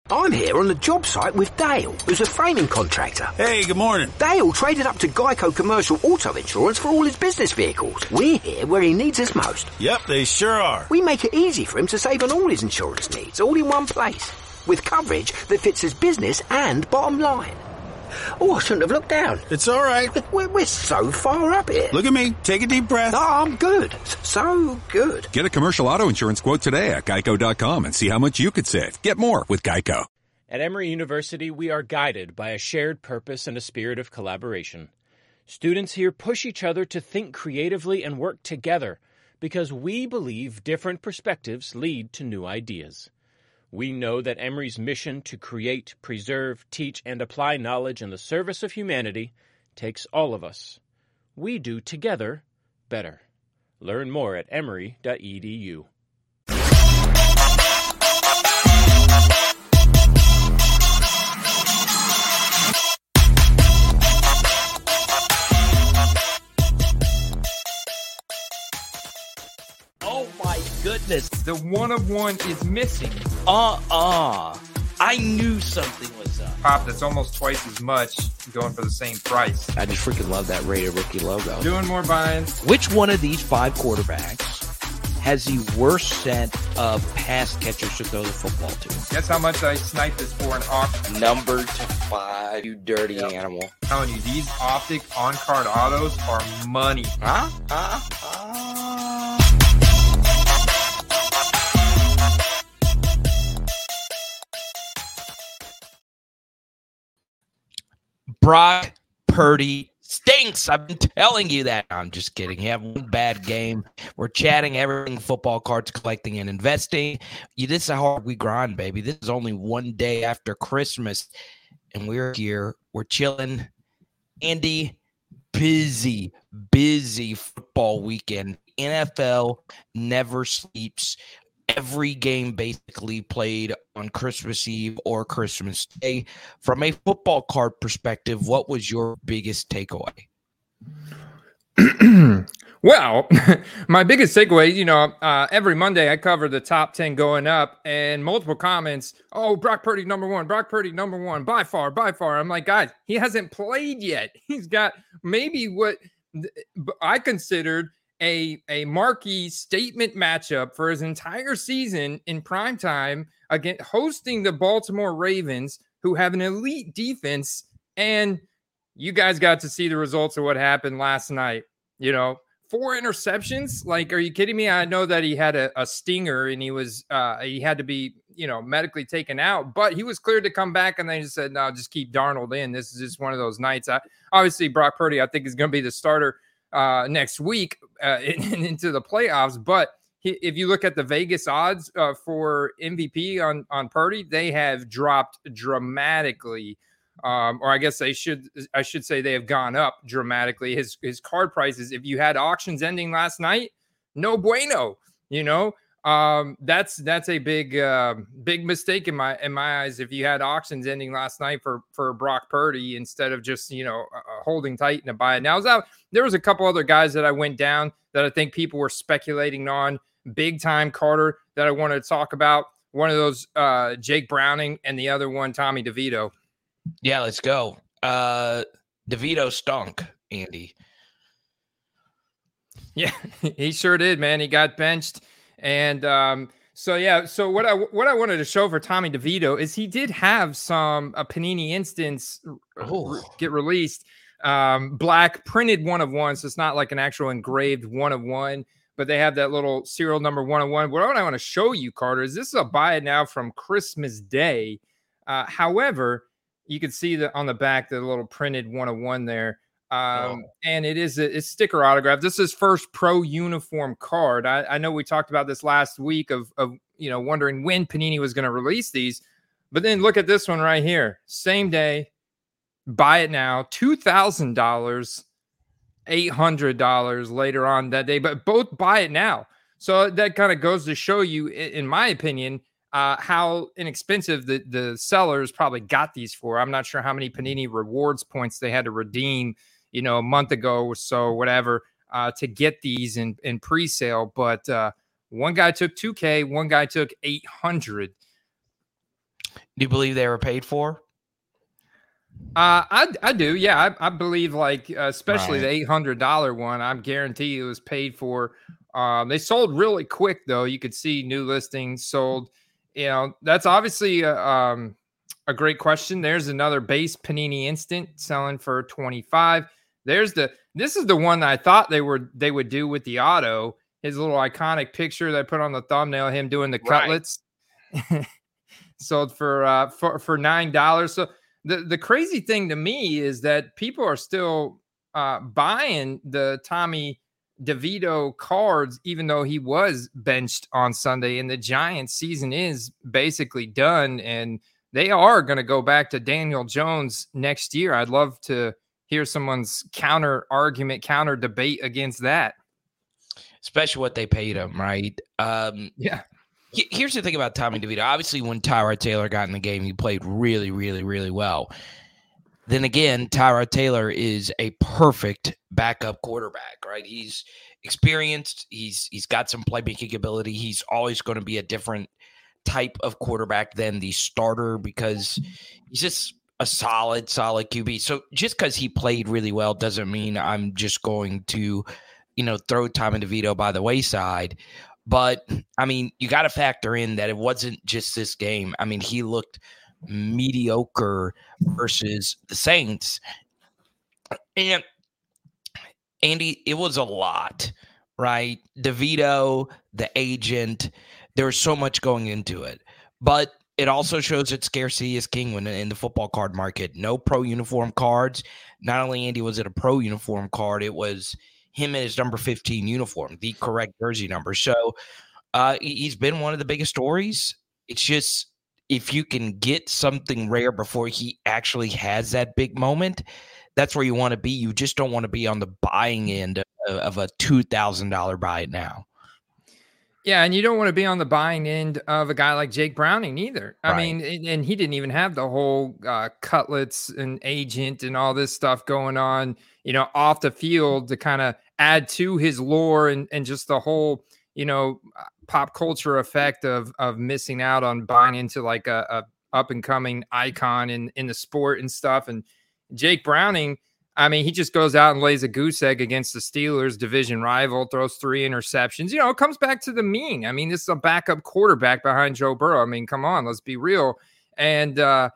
I'm here on the job site with Dale, who's a framing contractor. Hey, good morning. Dale traded up to Geico Commercial Auto Insurance for all his business vehicles. We're here where he needs us most. Yep, they sure are. We make it easy for him to save on all his insurance needs, all in one place, with coverage that fits his business and bottom line. Oh, I shouldn't have looked down. It's all right. We're so far up here. Look at me. Take a deep breath. Oh, I'm good. So good. Get a commercial auto insurance quote today at geico.com and see how much you could save. Get more with Geico. At Emory University, we are guided by a shared purpose and a spirit of collaboration. Students here push each other to think creatively and work together because we believe different perspectives lead to new ideas. We know that Emory's mission to create, preserve, teach, and apply knowledge in the service of humanity takes all of us. We do together better. Learn more at emory.edu. Oh my goodness. The one of one is missing. I knew something was up. Pop, that's almost twice as much going for the same price. I just freaking love that Raider rookie logo. Doing more buy-ins. Which one of these 5 quarterbacks has the worst set of pass catchers to throw the football to? Guess how much I sniped this for an auction? Number to 5, you dirty animal. I'm telling you, these Optic on-card autos are money. Brock Purdy stinks. I've been telling you that. I'm just kidding. He had one bad game. We're chatting everything football, cards collecting, and investing. This is how hard we grind, baby. This is only one day after Christmas, and we're here. We're chilling. Andy, busy football weekend. NFL never sleeps. Every game basically played on Christmas Eve or Christmas Day. From a football card perspective, what was your biggest takeaway? Well, my biggest takeaway, every Monday I cover the top 10 going up and multiple comments. Oh, Brock Purdy, number one, Brock Purdy, number one, by far. I'm like, guys, he hasn't played yet. He's got maybe what I considered a marquee statement matchup for his entire season in primetime against hosting the Baltimore Ravens, who have an elite defense. And you guys got to see the results of what happened last night. 4 interceptions. Like, are you kidding me? I know that he had a stinger and he had to be, medically taken out, but he was cleared to come back. And they just said, no, just keep Darnold in. This is just one of those nights. Obviously, Brock Purdy, I think, is going to be the starter next week into the playoffs. But if you look at the Vegas odds for MVP on Purdy, they have dropped dramatically. Or I guess I should say they have gone up dramatically. His card prices, if you had auctions ending last night, no bueno. That's a big mistake in my eyes. If you had auctions ending last night for Brock Purdy instead of just holding tight and a buy it now. There was a couple other guys that I went down that I think people were speculating on big time. Carter that I wanted to talk about. One of those Jake Browning and the other one Tommy DeVito. Yeah, let's go. DeVito stunk, Andy. Yeah, he sure did, man. He got benched. And so what I wanted to show for Tommy DeVito is he did have some Panini instance get released. Black printed 1 of 1, so it's not like an actual engraved 1 of 1, but they have that little serial number 1 of 1. What I want to show you, Carter, is this is a buy it now from Christmas Day. However, you can see that on the back, the little printed 1 of 1 there. And it's sticker autograph. This is first pro uniform card. I know we talked about this last week of wondering when Panini was going to release these, but then look at this one right here. Same day, buy it now, $2,000, $800 later on that day, but both buy it now. So that kind of goes to show you, in my opinion, how inexpensive the sellers probably got these for. I'm not sure how many Panini rewards points they had to redeem, a month ago or so, whatever, to get these in pre-sale. But one guy took $2K, one guy took $800. Do you believe they were paid for? I do. Yeah, I believe especially Right. the $800 one. I'm guaranteed it was paid for. They sold really quick though. You could see new listings sold. That's obviously a great question. There's another base Panini Instant selling for 25. This is the one that I thought they would do with the auto. His little iconic picture that I put on the thumbnail, him doing the cutlets, sold for $9. So the crazy thing to me is that people are still buying the Tommy DeVito cards, even though he was benched on Sunday, and the Giants season is basically done, and they are going to go back to Daniel Jones next year. I'd love to hear someone's counter argument, counter debate against that. Especially what they paid him, right? Yeah. Here's the thing about Tommy DeVito. Obviously, when Tyrod Taylor got in the game, he played really, really, really well. Then again, Tyrod Taylor is a perfect backup quarterback, right? He's experienced. He's got some playmaking ability. He's always going to be a different type of quarterback than the starter because he's just a solid QB. So just because he played really well doesn't mean I'm just going to, throw Tommy DeVito by the wayside. But, I mean, you got to factor in that it wasn't just this game. I mean, he looked mediocre versus the Saints. And, Andy, it was a lot, right? DeVito, the agent, there was so much going into it. But it also shows that scarcity is king when in the football card market. No pro uniform cards. Not only, Andy, was it a pro uniform card, it was him in his number 15 uniform, the correct jersey number. So he's been one of the biggest stories. It's just if you can get something rare before he actually has that big moment, that's where you want to be. You just don't want to be on the buying end of a $2,000 buy it now. Yeah, and you don't want to be on the buying end of a guy like Jake Browning either. I Right. mean, and he didn't even have the whole cutlets and agent and all this stuff going on, off the field to kind of add to his lore and just the whole, pop culture effect of missing out on buying into like a up and coming icon in the sport and stuff. And Jake Browning, I mean, he just goes out and lays a goose egg against the Steelers, division rival, throws 3 interceptions. It comes back to the mean. I mean, this is a backup quarterback behind Joe Burrow. I mean, come on, let's be real. And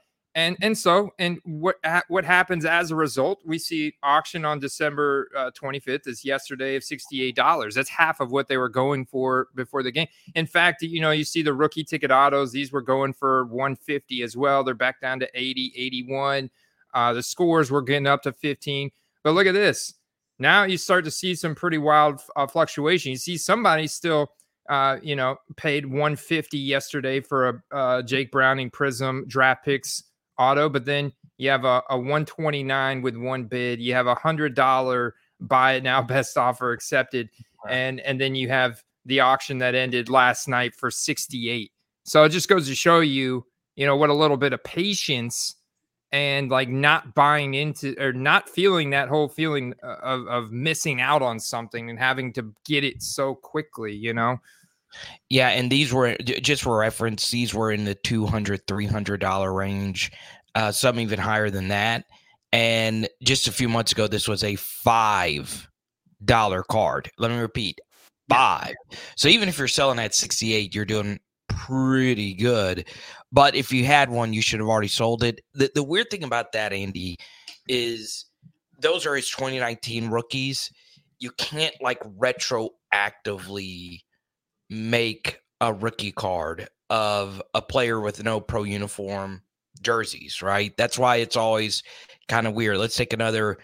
what happens as a result? We see auction on December 25th is yesterday of $68. That's half of what they were going for before the game. In fact, you see the rookie ticket autos. These were going for $150 as well. They're back down to $80, $81. The scores were getting up to 15. But look at this. Now you start to see some pretty wild fluctuation. You see somebody still, paid $150 yesterday for a Jake Browning Prism draft picks auto. But then you have a $129 with one bid. You have $100 buy it now, best offer accepted. And then you have the auction that ended last night for $68. So it just goes to show you, what a little bit of patience and like not buying into or not feeling that whole feeling of missing out on something and having to get it so quickly, Yeah, and these were, just for reference, these were in the $200, $300 range, some even higher than that. And just a few months ago, this was a $5 card. Let me repeat, 5. So even if you're selling at 68, you're doing pretty good. But if you had one, you should have already sold it. The weird thing about that, Andy, is those are his 2019 rookies. You can't like retroactively make a rookie card of a player with no pro uniform jerseys, right? That's why it's always kind of weird. Let's take another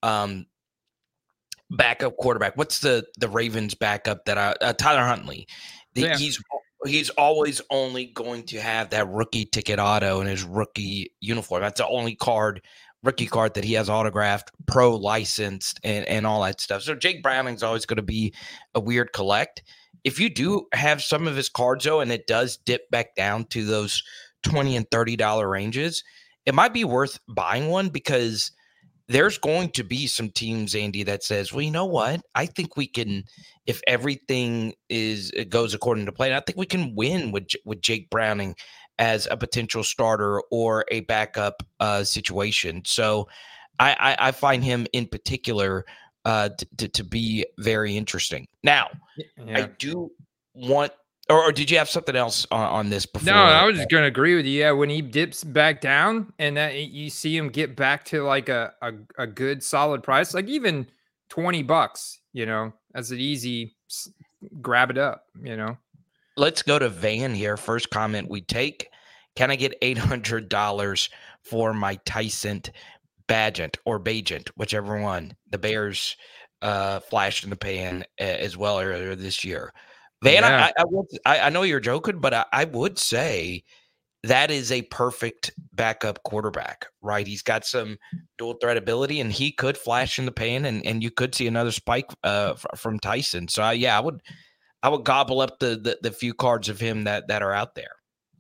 backup quarterback. What's the Ravens backup that Tyler Huntley? He's always only going to have that rookie ticket auto in his rookie uniform. That's the only rookie card that he has autographed, pro licensed, and all that stuff. So Jake Browning's always going to be a weird collect. If you do have some of his cards, though, and it does dip back down to those $20 and $30 ranges, it might be worth buying one because there's going to be some teams, Andy, that says, well, you know what? I think we can, if everything goes according to plan, I think we can win with Jake Browning as a potential starter or a backup situation. So I find him in particular to be very interesting. Now, I do want, or did you have something else on this before? No, I was just going to agree with you. Yeah, when he dips back down and that you see him get back to like a good solid price, like even $20, as an easy grab it up, Let's go to Van here. First comment we take. Can I get $800 for my Tyson Bagent or Bagent, whichever one? The Bears flashed in the pan as well earlier this year. Van, yeah. I know you're joking, but I would say that is a perfect backup quarterback, right? He's got some dual threat ability, and he could flash in the pan, and you could see another spike from Tyson. So, I would gobble up the few cards of him that are out there.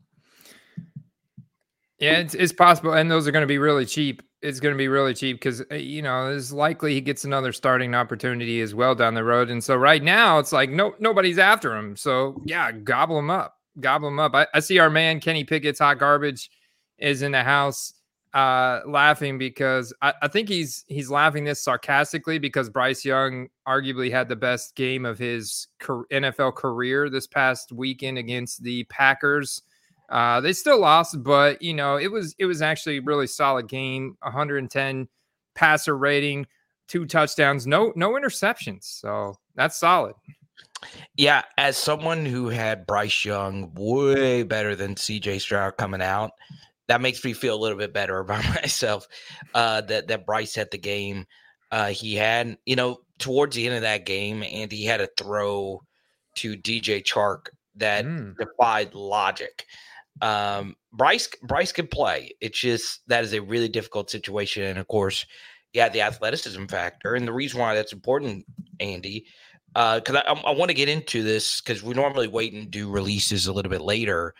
Yeah, it's possible, and those are going to be really cheap. It's going to be really cheap because, it's likely he gets another starting opportunity as well down the road. And so right now it's like nobody's after him. So, yeah, gobble him up. Gobble him up. I see our man Kenny Pickett's Hot Garbage is in the house laughing because I think he's laughing this sarcastically because Bryce Young arguably had the best game of his NFL career this past weekend against the Packers. They still lost, but it was actually a really solid game. 110 passer rating, 2 touchdowns, no interceptions. So that's solid. Yeah, as someone who had Bryce Young way better than CJ Stroud coming out, that makes me feel a little bit better about myself. That Bryce had the game he had. Towards the end of that game, and he had a throw to DJ Chark that defied logic. Bryce can play. It's just that is a really difficult situation, and of course, the athleticism factor. And the reason why that's important, Andy, because I want to get into this because we normally wait and do releases a little bit later.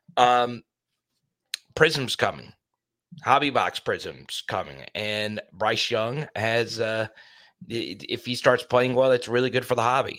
Prism's coming, Hobby Box Prism's coming, and Bryce Young has. If he starts playing well, it's really good for the hobby.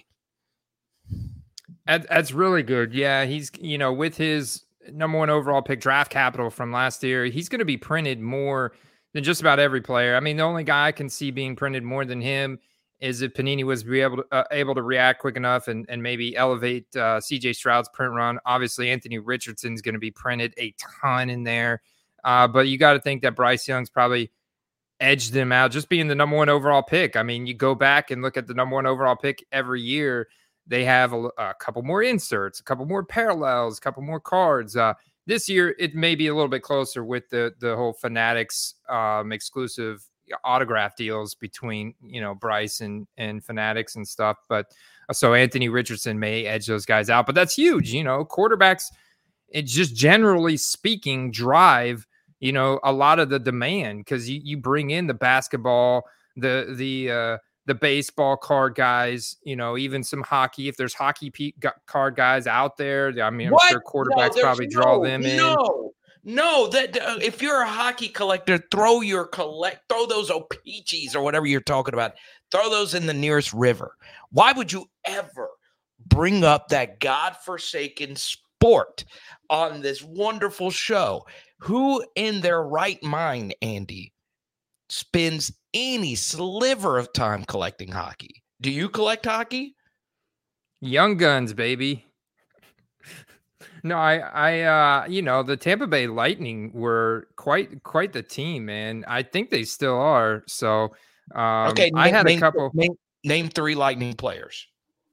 That's really good. Yeah, he's with his number 1 overall pick draft capital from last year, he's going to be printed more than just about every player. I mean, the only guy I can see being printed more than him is if Panini was able to react quick enough and maybe elevate CJ Stroud's print run. Obviously, Anthony Richardson's going to be printed a ton in there, but you got to think that Bryce Young's probably edged them out just being the number 1 overall pick. I mean, you go back and look at the number 1 overall pick every year. They have a couple more inserts, a couple more parallels, a couple more cards. This year, it may be a little bit closer with the whole Fanatics exclusive autograph deals between, Bryce and Fanatics and stuff. But so Anthony Richardson may edge those guys out. But that's huge. Quarterbacks, it just generally speaking, drive, a lot of the demand because you bring in the basketball, the baseball card guys, even some hockey. If there's hockey card guys out there, I mean, I'm sure quarterbacks probably draw them in. No, that if you're a hockey collector, throw those O-Pee-Chees or whatever you're talking about. Throw those in the nearest river. Why would you ever bring up that godforsaken sport on this wonderful show? Who in their right mind, Andy, spends any sliver of time collecting hockey? Do you collect hockey? Young Guns, baby. No, I the Tampa Bay Lightning were quite the team, man. I think they still are. So, okay, I had a couple. Name 3 Lightning players.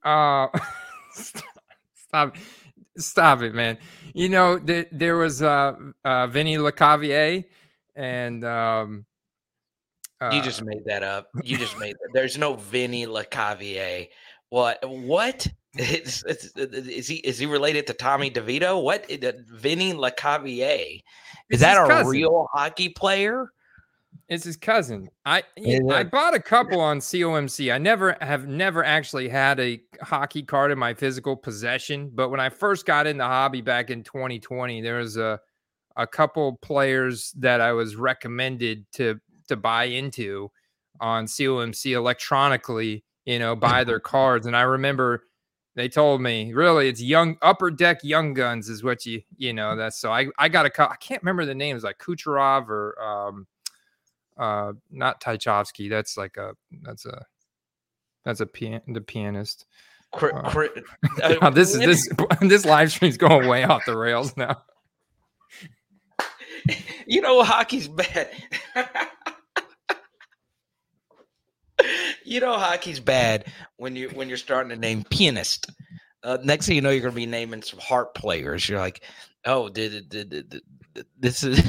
Stop it, man. There was Vinny Lecavalier and. You just made that up. There's no Vinny Lecavalier. What? Is he related to Tommy DeVito? What? Vinny Lecavalier? Is that a real hockey player? It's his cousin. I bought a couple on COMC. I have never actually had a hockey card in my physical possession. But when I first got in the hobby back in 2020, there was a couple players that I was recommended to buy into on COMC electronically, buy their cards. And I remember They told me really it's young upper deck young guns is what you know that's so I got a I can't remember the names like Kucherov or not Tchaikovsky. That's like the pianist. This live stream's going way off the rails now. You know hockey's bad. You know hockey's bad when you're starting to name pianist. Next thing you know, you're going to be naming some harp players. You're like, oh, this is.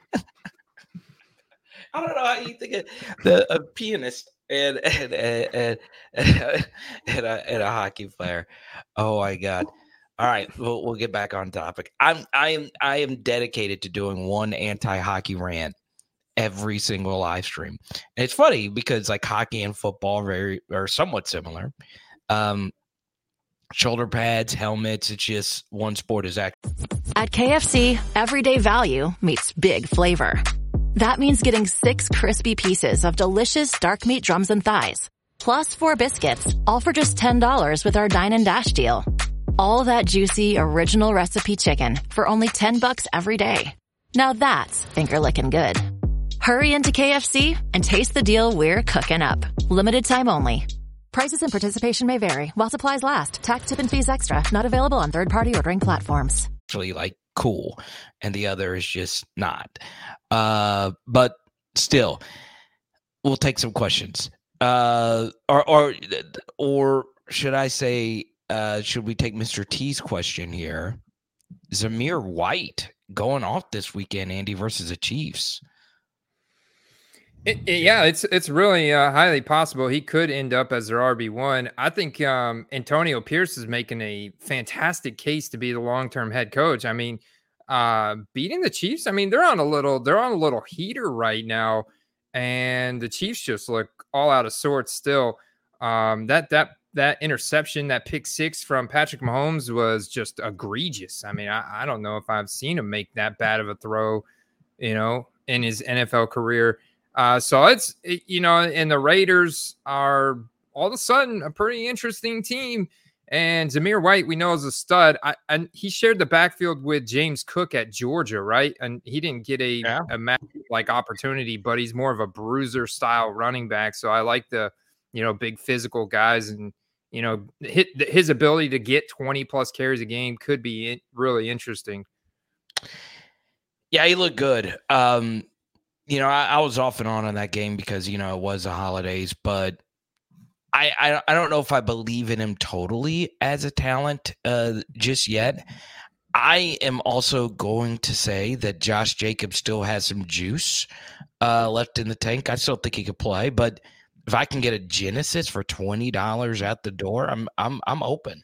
I don't know how you think of a pianist and a hockey player. Oh my God! All right, we'll get back on topic. I am dedicated to doing one anti-hockey rant every single live stream. And it's funny because like hockey and football are somewhat similar. Shoulder pads, helmets, it's just one sport is active. At KFC, everyday value meets big flavor. That means getting 6 crispy pieces of delicious dark meat drums and thighs, plus 4 biscuits, all for just $10 with our Dine and Dash deal. All that juicy original recipe chicken for only $10 every day. Now that's finger-licking good. Hurry into KFC and taste the deal we're cooking up. Limited time only. Prices and participation may vary while supplies last. Tax, tip, and fees extra. Not available on third-party ordering platforms. Actually, like cool, and the other is just not. But still, we'll take some questions. Or should I say, should we take Mr. T's question here? Zamir White going off this weekend, Andy, versus the Chiefs. It's really highly possible he could end up as their RB1. I think Antonio Pierce is making a fantastic case to be the long-term head coach. I mean, beating the Chiefs, I mean, they're on a little heater right now, and the Chiefs just look all out of sorts still. That interception, that pick 6 from Patrick Mahomes was just egregious. I mean, I don't know if I've seen him make that bad of a throw, in his NFL career. So it's, and the Raiders are all of a sudden a pretty interesting team. And Zamir White, we know, is a stud. And he shared the backfield with James Cook at Georgia, right? And he didn't get a like opportunity, but he's more of a bruiser style running back. So I like the, big physical guys, and, his ability to get 20 plus carries a game could be really interesting. Yeah, he looked good. I was off and on that game because, it was the holidays, but I don't know if I believe in him totally as a talent just yet. I am also going to say that Josh Jacobs still has some juice left in the tank. I still think he could play, but if I can get a Genesis for $20 at the door, I'm open.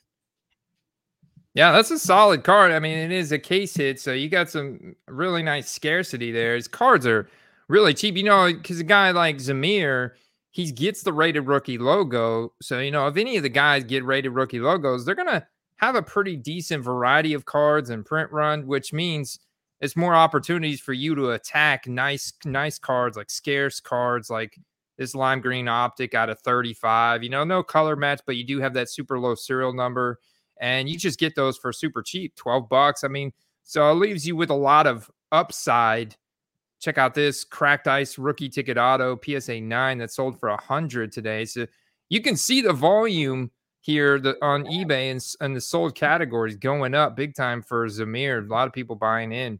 Yeah, that's a solid card. I mean, it is a case hit, so you got some really nice scarcity there. His cards are really cheap, because a guy like Zamir, he gets the rated rookie logo. So, if any of the guys get rated rookie logos, they're going to have a pretty decent variety of cards and print run, which means it's more opportunities for you to attack nice cards, like scarce cards, like this lime green optic out of 35, no color match, but you do have that super low serial number, and you just get those for super cheap, $12. I mean, so it leaves you with a lot of upside. Check out this cracked ice rookie ticket auto PSA 9 that sold for $100 today. So you can see the volume here on eBay and the sold categories going up big time for Zamir. A lot of people buying in.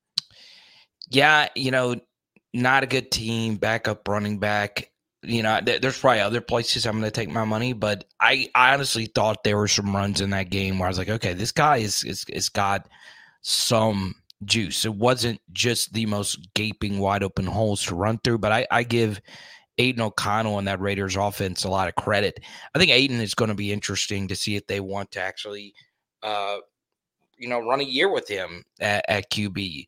Yeah, not a good team, backup running back. There's probably other places I'm going to take my money, but I honestly thought there were some runs in that game where I was like, okay, this guy is got some juice. It wasn't just the most gaping wide open holes to run through, but I give Aiden O'Connell and that Raiders offense a lot of credit. I think Aiden is going to be interesting to see if they want to actually, run a year with him at QB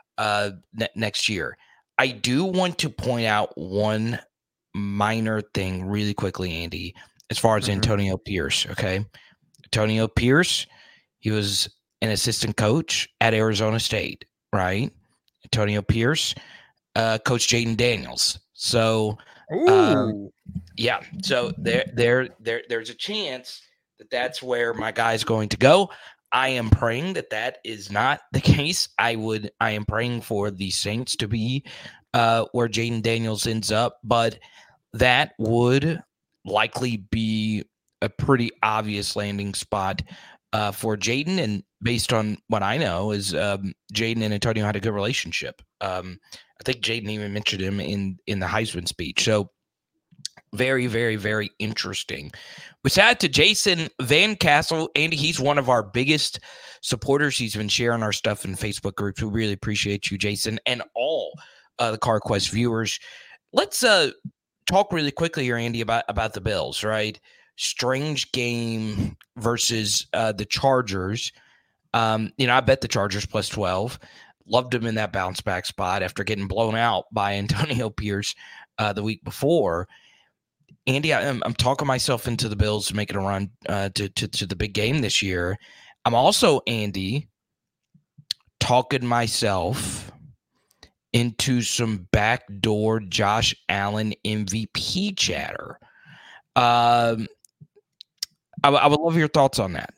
next year. I do want to point out one minor thing really quickly, Andy, as far as Antonio Pierce. Okay. Antonio Pierce, he was an assistant coach at Arizona State, right? Antonio Pierce, Coach Jaden Daniels. So, so there's a chance that that's where my guy's going to go. I am praying that that is not the case. I am praying for the Saints to be where Jayden Daniels ends up, but that would likely be a pretty obvious landing spot for Jayden. And based on what I know is Jayden and Antonio had a good relationship. I think Jayden even mentioned him in the Heisman speech. So very, very, very interesting. We sat to Jason Van Castle. Andy, he's one of our biggest supporters. He's been sharing our stuff in Facebook groups. We really appreciate you, Jason, and all the CarQuest viewers. Let's talk really quickly here, Andy, about the Bills, right? Strange game versus the Chargers. I bet the Chargers plus 12. Loved him in that bounce back spot after getting blown out by Antonio Pierce the week before. Andy, I'm talking myself into the Bills making a run to the big game this year. I'm also, Andy, talking myself into some backdoor Josh Allen MVP chatter. I would love your thoughts on that.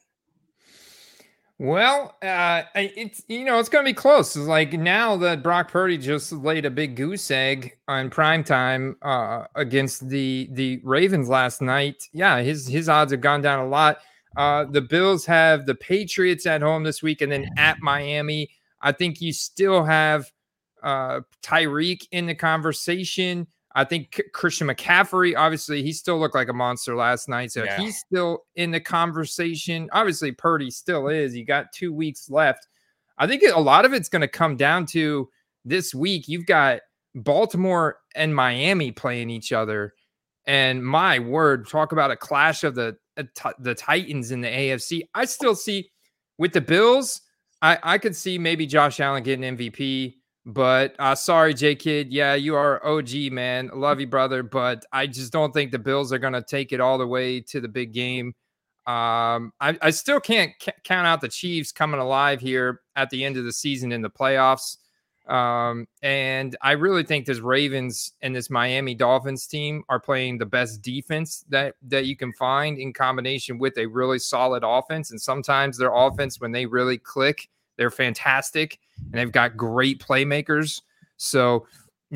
Well, it's going to be close. It's like now that Brock Purdy just laid a big goose egg on primetime against the Ravens last night. Yeah, his odds have gone down a lot. The Bills have the Patriots at home this week and then at Miami. I think you still have Tyreek in the conversation. I think Christian McCaffrey, obviously, he still looked like a monster last night. So he's still in the conversation. Obviously, Purdy still is. You got 2 weeks left. I think a lot of it's going to come down to this week. You've got Baltimore and Miami playing each other. And my word, talk about a clash of the Titans in the AFC. I still see with the Bills, I could see maybe Josh Allen getting MVP. But sorry, J-Kid. Yeah, you are OG, man. Love you, brother. But I just don't think the Bills are going to take it all the way to the big game. I still can't count out the Chiefs coming alive here at the end of the season in the playoffs. And I really think this Ravens and this Miami Dolphins team are playing the best defense that you can find in combination with a really solid offense. And sometimes their offense, when they really click, they're fantastic, and they've got great playmakers. So,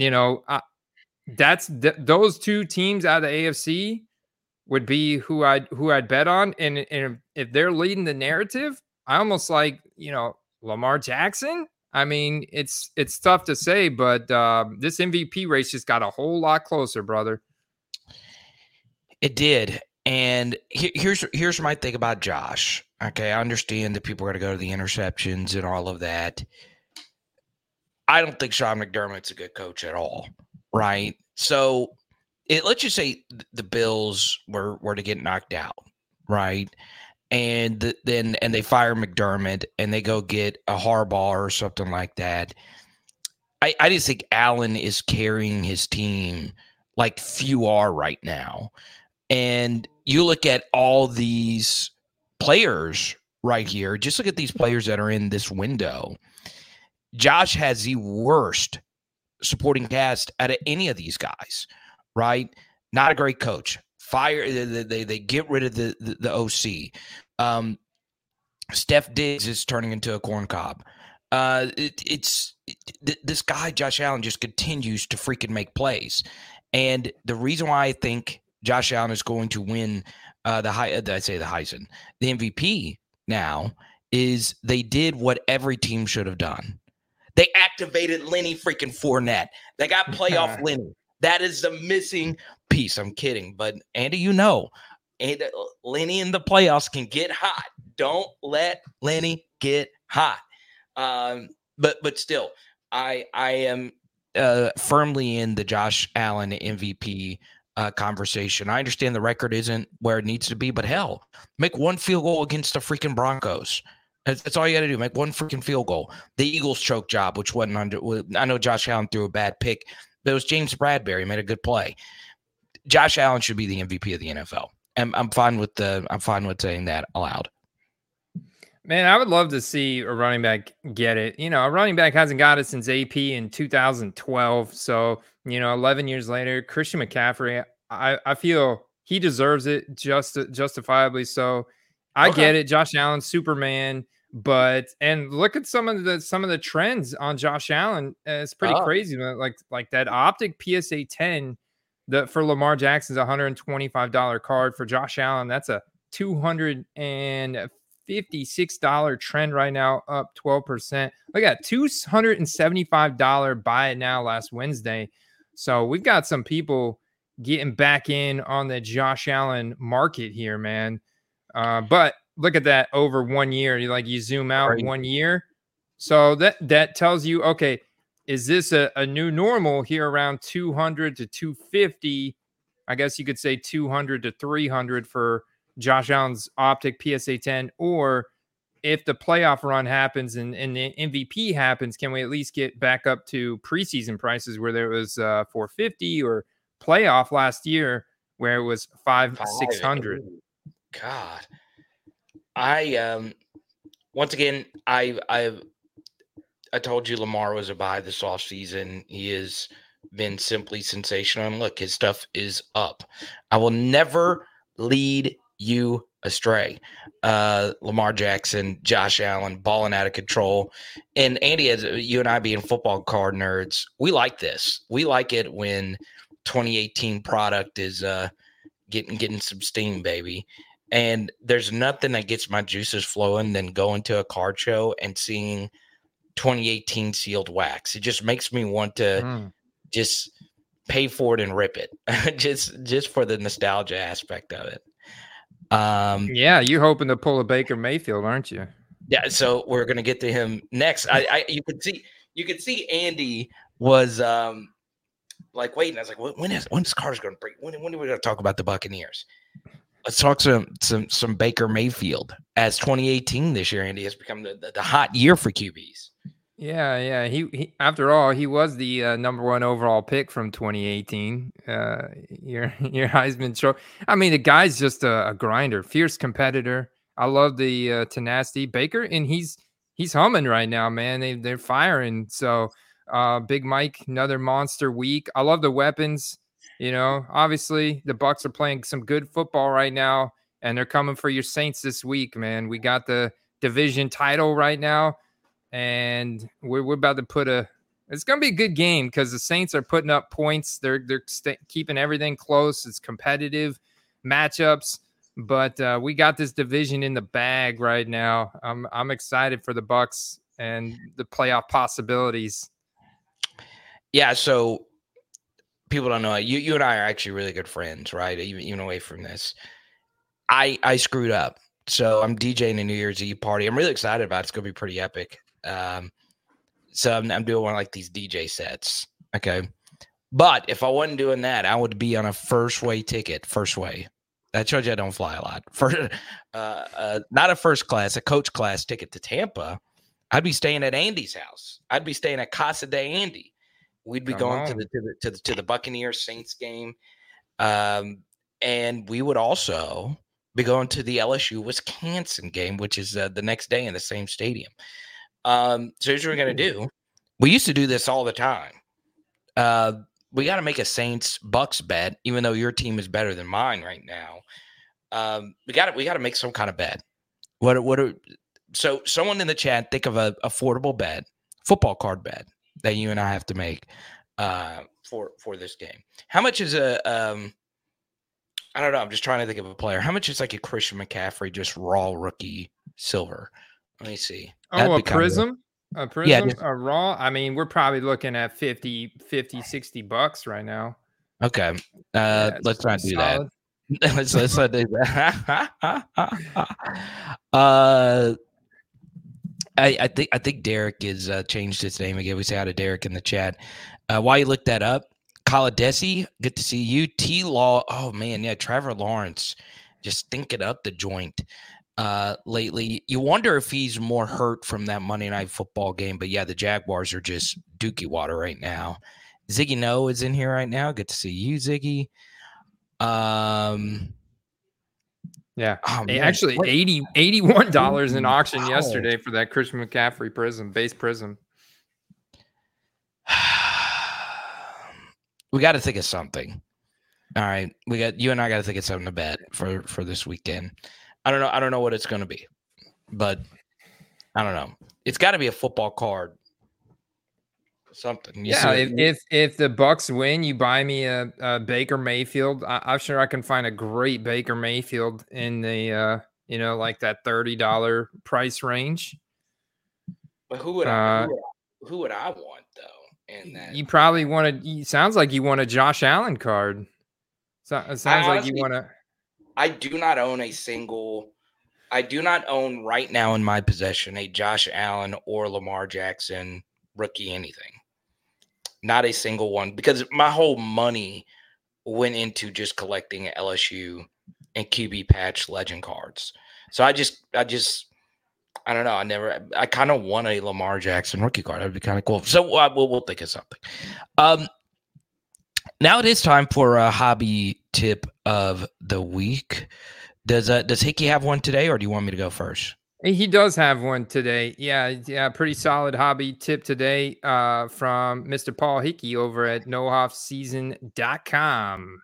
those two teams out of the AFC would be who I'd bet on. And if they're leading the narrative, I almost like, Lamar Jackson. I mean, it's tough to say, but this MVP race just got a whole lot closer, brother. It did. And here's my thing about Josh. Okay, I understand that people are going to go to the interceptions and all of that. I don't think Sean McDermott's a good coach at all, right? So let's just say the Bills were to get knocked out, right? And then they fire McDermott and they go get a Harbaugh or something like that. I just think Allen is carrying his team like few are right now. And you look at all these players right here. Just look at these players that are in this window. Josh has the worst supporting cast out of any of these guys, right? Not a great coach. Fire. They get rid of the OC. Steph Diggs is turning into a corn cob. This guy Josh Allen just continues to freaking make plays, and the reason why I think Josh Allen is going to win the Heisman, the MVP now, is they did what every team should have done. They activated Lenny freaking Fournette. They got playoff Lenny. That is the missing piece. I'm kidding, but Andy, and Lenny in the playoffs can get hot. Don't let Lenny get hot. But still, I am firmly in the Josh Allen MVP conversation. I understand the record isn't where it needs to be, but hell, make one field goal against the freaking Broncos. That's all you got to do. Make one freaking field goal. The Eagles choke job, which wasn't under. I know Josh Allen threw a bad pick, but it was James Bradbury made a good play. Josh Allen should be the MVP of the NFL. And I'm fine with saying that aloud. Man, I would love to see a running back get it. A running back hasn't got it since AP in 2012. So, 11 years later, Christian McCaffrey, I feel he deserves it justifiably. So I get it. Josh Allen, Superman. And look at some of the trends on Josh Allen. It's pretty crazy. Like that optic PSA 10 for Lamar Jackson's $125 card. For Josh Allen, that's a $256 trend right now, up 12%. Look at $275 buy it now last Wednesday. So we've got some people getting back in on the Josh Allen market here, man. But look at that over 1 year. You zoom out 1 year. So that tells you, okay, is this a new normal here around 200 to 250? I guess you could say 200 to 300 for Josh Allen's optic PSA 10. Or if the playoff run happens and the MVP happens, can we at least get back up to preseason prices where there was 450, or playoff last year where it was 600? God. Once again, I told you Lamar was a buy this offseason. He has been simply sensational. And look, his stuff is up. I will never lead you astray. Lamar Jackson, Josh Allen, balling out of control. And Andy, as you and I being football card nerds, we like this. We like it when 2018 product is getting some steam, baby. And there's nothing that gets my juices flowing than going to a card show and seeing 2018 sealed wax. It just makes me want to just pay for it and rip it, just for the nostalgia aspect of it. Yeah, you're hoping to pull a Baker Mayfield, aren't you? Yeah, so we're gonna get to him next. You could see Andy was like waiting. I was like, when this card's gonna break? When are we gonna talk about the Buccaneers? Let's talk some Baker Mayfield, as 2018 this year, Andy, has become the hot year for QBs. Yeah. He after all, he was the number one overall pick from 2018. Your Heisman Trophy. I mean, the guy's just a grinder, fierce competitor. I love the tenacity, Baker, and he's humming right now, man. They're firing. So, Big Mike, another monster week. I love the weapons. Obviously the Bucs are playing some good football right now, and they're coming for your Saints this week, man. We got the division title right now, and we're about to it's going to be a good game because the Saints are putting up points. They're keeping everything close. It's competitive matchups, but we got this division in the bag right now. I'm excited for the Bucs and the playoff possibilities. Yeah. So, people don't know it. You and I are actually really good friends, right? Even away from this. I screwed up. So I'm DJing a New Year's Eve party. I'm really excited about it. It's going to be pretty epic. So I'm doing one of like these DJ sets. Okay. But if I wasn't doing that, I would be on a first way ticket. First way. That shows you I don't fly a lot. Not a first class, a coach class ticket to Tampa. I'd be staying at Andy's house. I'd be staying at Casa de Andy. We'd be going to the Buccaneers Saints game, and we would also be going to the LSU Wisconsin game, which is the next day in the same stadium. So here's what we're gonna do. We used to do this all the time. We got to make a Saints Bucks bet, even though your team is better than mine right now. We got to make some kind of bet. So someone in the chat, think of a affordable bet, football card bet that you and I have to make for this game. How much is I don't know. I'm just trying to think of a player. How much is like a Christian McCaffrey, just raw rookie silver? Let me see. A prism? A prism? A raw? I mean, we're probably looking at $60 right now. Okay. Let's not do that. let's not do that. I think Derek is changed his name again. We say hi to Derek in the chat. While you look that up, Kaladesi, good to see you. T-Law, oh man, yeah, Trevor Lawrence just thinking up the joint lately. You wonder if he's more hurt from that Monday Night Football game, but yeah, the Jaguars are just dookie water right now. Ziggy No is in here right now. Good to see you, Ziggy. Yeah, actually, $81 in auction yesterday for that Christian McCaffrey base prism. We got to think of something. All right, you and I got to think of something to bet for this weekend. I don't know what it's going to be, but I don't know. It's got to be a football card. Something. If the Bucks win, you buy me a Baker Mayfield. I'm sure I can find a great Baker Mayfield in the like that $30 price range. But who would I want though? In that, you probably want to. Sounds like you want a Josh Allen card. So it sounds like you want to. I do not own a single. I do not own right now in my possession a Josh Allen or Lamar Jackson rookie anything. Not a single one, because my whole money went into just collecting LSU and QB patch legend cards. So I don't know. I kind of want a Lamar Jackson rookie card. That'd be kind of cool. So we'll think of something. Now it is time for a hobby tip of the week. Does Hickey have one today, or do you want me to go first? He does have one today. Yeah. Pretty solid hobby tip today from Mr. Paul Hickey over at nooffseason.com.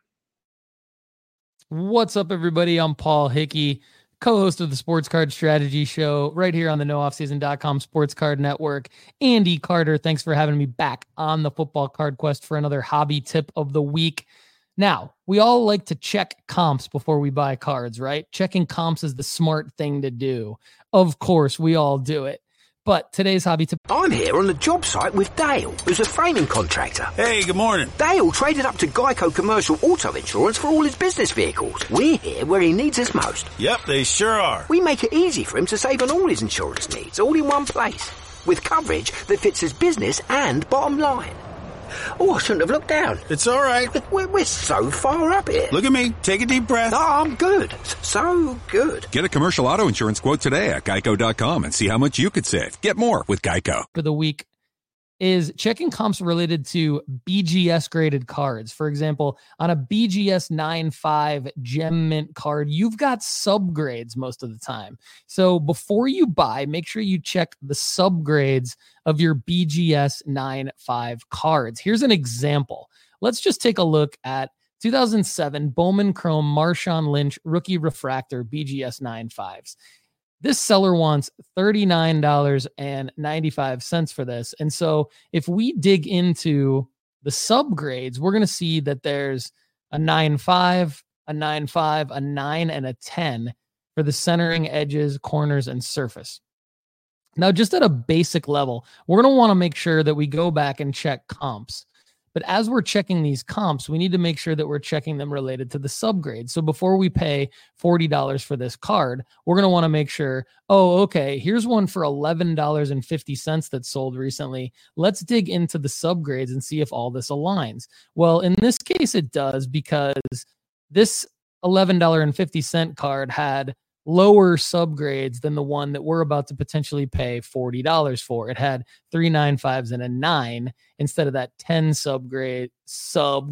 What's up, everybody? I'm Paul Hickey, co-host of the Sports Card Strategy Show right here on the nooffseason.com Sports Card Network. Andy Carter, thanks for having me back on the Football Card Quest for another hobby tip of the week. Now, we all like to check comps before we buy cards, right? Checking comps is the smart thing to do. Of course, we all do it. But today's hobby tip... I'm here on the job site with Dale, who's a framing contractor. Hey, good morning. Dale traded up to Geico Commercial Auto Insurance for all his business vehicles. We're here where he needs us most. Yep, they sure are. We make it easy for him to save on all his insurance needs, all in one place, with coverage that fits his business and bottom line. Oh, I shouldn't have looked down. It's all right. We're so far up here. Look at me. Take a deep breath. Oh, I'm good. So good. Get a commercial auto insurance quote today at geico.com and see how much you could save. Get more with Geico. For the week is checking comps related to BGS graded cards. For example, on a BGS 9.5 Gem Mint card, you've got subgrades most of the time. So before you buy, make sure you check the subgrades of your BGS 9.5 cards. Here's an example. Let's just take a look at 2007 Bowman Chrome Marshawn Lynch Rookie Refractor BGS 9.5s. This seller wants $39.95 for this. And so if we dig into the subgrades, we're going to see that there's a 9.5, a 9.5, a 9, and a 10 for the centering, edges, corners, and surface. Now, just at a basic level, we're going to want to make sure that we go back and check comps. But as we're checking these comps, we need to make sure that we're checking them related to the subgrade. So before we pay $40 for this card, we're going to want to make sure, oh, okay, here's one for $11.50 that sold recently. Let's dig into the subgrades and see if all this aligns. Well, in this case, it does, because this $11.50 card had lower subgrades than the one that we're about to potentially pay $40 for. It had 3 9.5s and a 9 instead of that 10 subgrade 2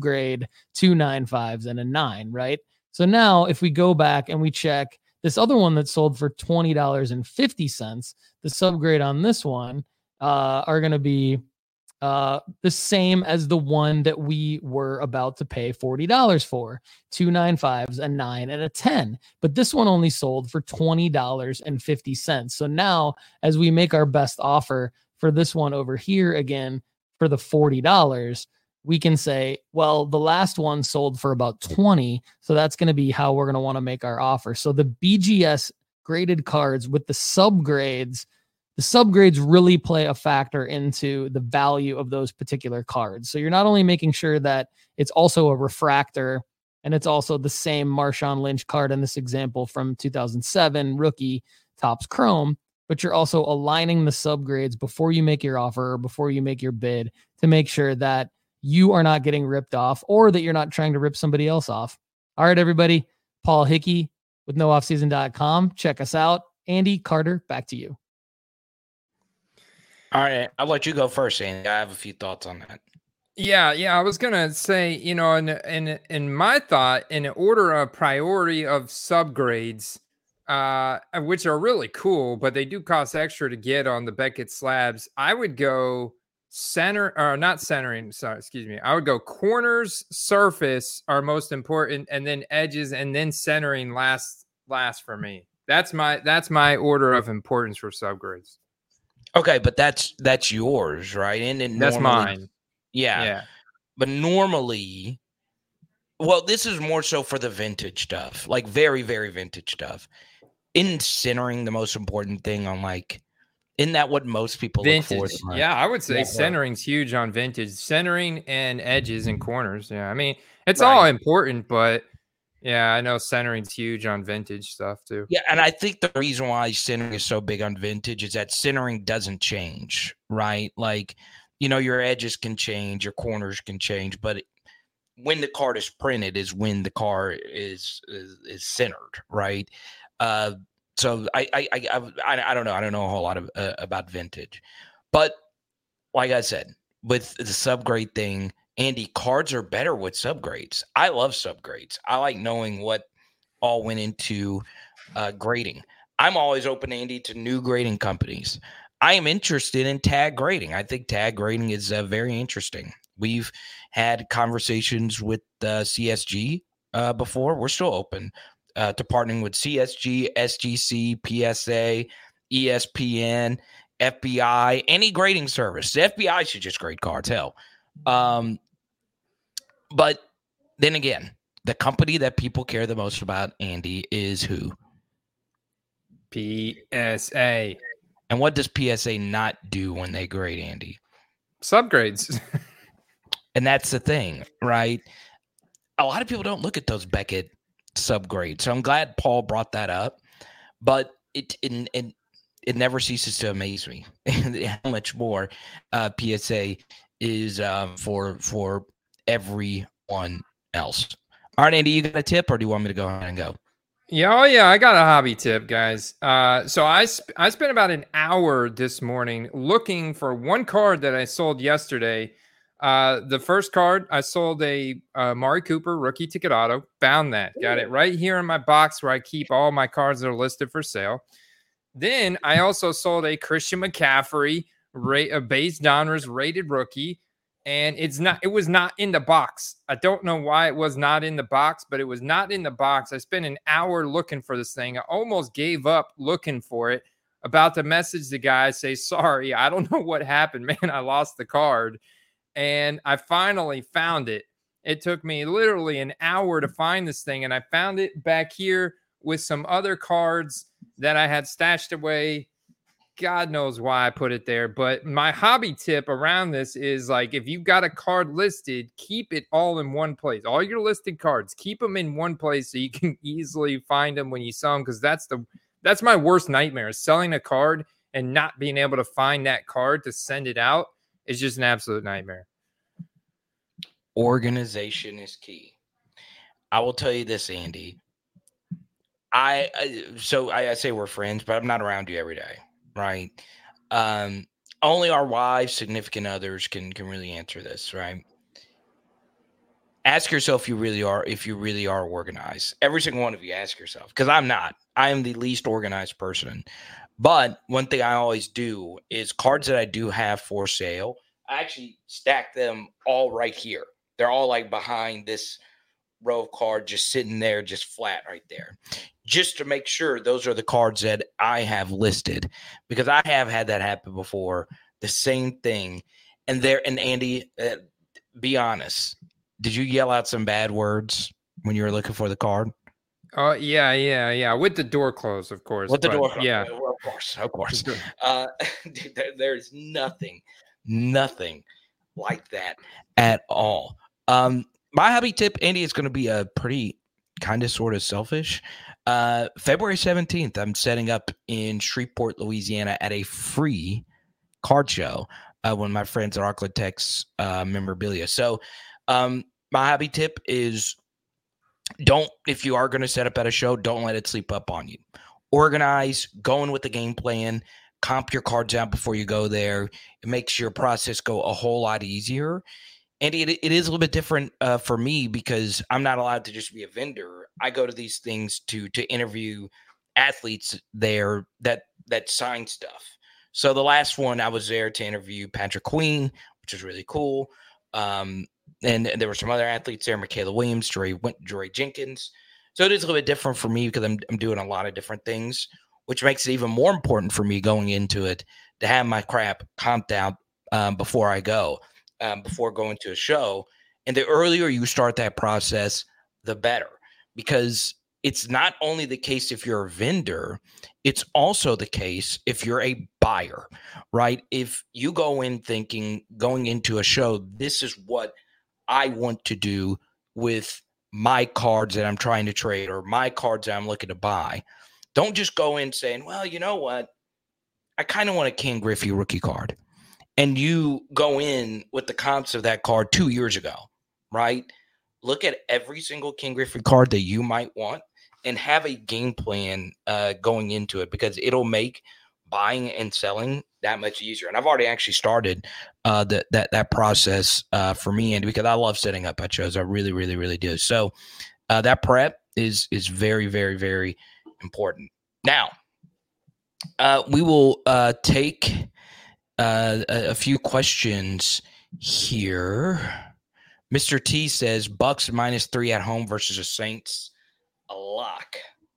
9.5s and a 9, right? So now if we go back and we check this other one that sold for $20.50, the subgrade on this one are going to be the same as the one that we were about to pay $40 for, 2 9.5s, a 9, and a 10. But this one only sold for $20.50. So now, as we make our best offer for this one over here again for the $40, we can say, well, the last one sold for about 20. So that's going to be how we're going to want to make our offer. So the BGS graded cards with the subgrades really play a factor into the value of those particular cards. So you're not only making sure that it's also a refractor and it's also the same Marshawn Lynch card in this example from 2007 rookie Topps Chrome, but you're also aligning the subgrades before you make your offer or before you make your bid to make sure that you are not getting ripped off or that you're not trying to rip somebody else off. All right, everybody. Paul Hickey with nooffseason.com. Check us out. Andy Carter, back to you. All right, I'll let you go first, Andy. I have a few thoughts on that. Yeah. I was gonna say, in my thought, in order of priority of subgrades, which are really cool, but they do cost extra to get on the Beckett slabs, I would go center or not centering. Sorry, excuse me. I would go corners, surface are most important, and then edges, and then centering last for me. That's my order of importance for subgrades. Okay, but that's yours, right? And that's mine. Yeah. But normally, well, this is more so for the vintage stuff, like very, very vintage stuff. Isn't centering the most important thing on isn't that what most people vintage look for? Yeah, I would say centering's huge on vintage. Centering and edges and corners. Yeah, I mean, it's all important, but yeah, I know centering's huge on vintage stuff too. Yeah, and I think the reason why centering is so big on vintage is that centering doesn't change, right? Like, your edges can change, your corners can change, but when the card is printed is when the card is centered, right? So I don't know. I don't know a whole lot about vintage, but like I said, with the subgrade thing, Andy, cards are better with subgrades. I love subgrades. I like knowing what all went into grading. I'm always open, Andy, to new grading companies. I am interested in tag grading. I think tag grading is very interesting. We've had conversations with CSG before. We're still open to partnering with CSG, SGC, PSA, ESPN, FBI, any grading service. The FBI should just grade cards, hell. But then again, the company that people care the most about, Andy, is who? PSA. And what does PSA not do when they grade, Andy? Subgrades. And that's the thing, right? A lot of people don't look at those Beckett subgrades. So I'm glad Paul brought that up. But it never ceases to amaze me how much more PSA is for everyone else. All right, Andy, you got a tip, or do you want me to go ahead and go? Yeah, I got a hobby tip, guys. So I spent about an hour this morning looking for one card that I sold yesterday. The first card, I sold a Mari Cooper rookie ticket auto. Found that. Got it right here in my box where I keep all my cards that are listed for sale. Then I also sold a Christian McCaffrey a base Donruss rated rookie. And it was not in the box. I don't know why it was not in the box, but it was not in the box. I spent an hour looking for this thing. I almost gave up looking for it. About to message the guy, say, sorry, I don't know what happened, man. I lost the card. And I finally found it. It took me literally an hour to find this thing. And I found it back here with some other cards that I had stashed away. God knows why I put it there. But my hobby tip around this is if you've got a card listed, keep it all in one place. All your listed cards, keep them in one place so you can easily find them when you sell them. Because that's my worst nightmare, is selling a card and not being able to find that card to send it out. It's just an absolute nightmare. Organization is key. I will tell you this, Andy. I say we're friends, but I'm not around you every day. Right. Only our wives, significant others can really answer this, right? Ask yourself if you really are organized. Every single one of you ask yourself, because I'm not. I am the least organized person. But one thing I always do is cards that I do have for sale, I actually stack them all right here. They're all behind this row of cards, just sitting there, just flat right there, just to make sure those are the cards that I have listed, because I have had that happen before. The same thing. And Andy, be honest. Did you yell out some bad words when you were looking for the card? Yeah. With the door closed, of course. With the door closed. Yeah. Of course. Dude, there's nothing like that at all. My hobby tip, Andy, is going to be a pretty kind of sort of selfish. February 17th, I'm setting up in Shreveport, Louisiana at a free card show. One of my friends at Arklatex memorabilia. So my hobby tip is if you are going to set up at a show, don't let it sleep up on you. Organize, go in with the game plan, comp your cards out before you go there. It makes your process go a whole lot easier. And it is a little bit different for me, because I'm not allowed to just be a vendor. I go to these things to interview athletes there that sign stuff. So the last one, I was there to interview Patrick Queen, which was really cool. And there were some other athletes there, Michaela Williams, Jory Jenkins. So it is a little bit different for me because I'm doing a lot of different things, which makes it even more important for me going into it to have my crap comped out before I go, before going to a show. And the earlier you start that process, the better, because it's not only the case if you're a vendor, it's also the case if you're a buyer, right? If you go in thinking going into a show, this is what I want to do with my cards that I'm trying to trade or my cards that I'm looking to buy. Don't just go in saying, well, you know what? I kind of want a Ken Griffey rookie card. And you go in with the comps of that card 2 years ago, right? Look at every single Ken Griffey card that you might want and have a game plan going into it, because it'll make buying and selling that much easier. And I've already actually started that process for me, and because I love setting up at shows, I really, really, really do. So that prep is very, very, very important. Now, we will take a few questions here. Mr. T says Bucks -3 at home versus the Saints. A lock.